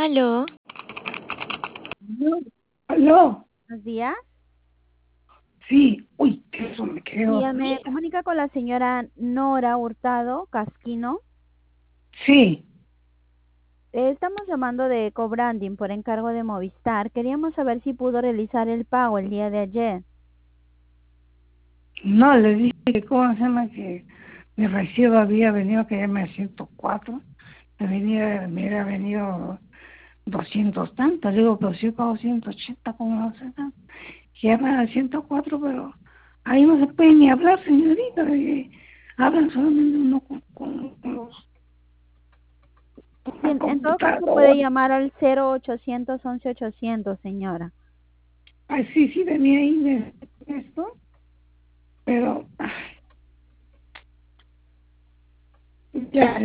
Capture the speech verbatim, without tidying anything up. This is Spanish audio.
Aló, ¿Aló? ¿Aló? Buenos días. Sí, uy, eso me quedó. Sí, me comunica con la señora Nora Hurtado Casquino. Sí, Eh, Estamos llamando de Cobranding por encargo de Movistar. Queríamos saber si pudo realizar el pago el día de ayer. no, le dije que cómo se llama que mi recibo había venido que llame a ciento cuatro, me, venía, me había venido doscientos tantos, digo, pero si yo pago ciento ochenta, ¿cómo no sé tanto? Que llaman a ciento cuatro, pero ahí no se puede ni hablar, señorita, de- hablan solamente uno con, con, con los, con Sí, la en, en todo caso puede computadora. llamar al cero ochocientos once ochocientos, señora. Ay, sí, sí, venía ahí de esto, pero ay, ya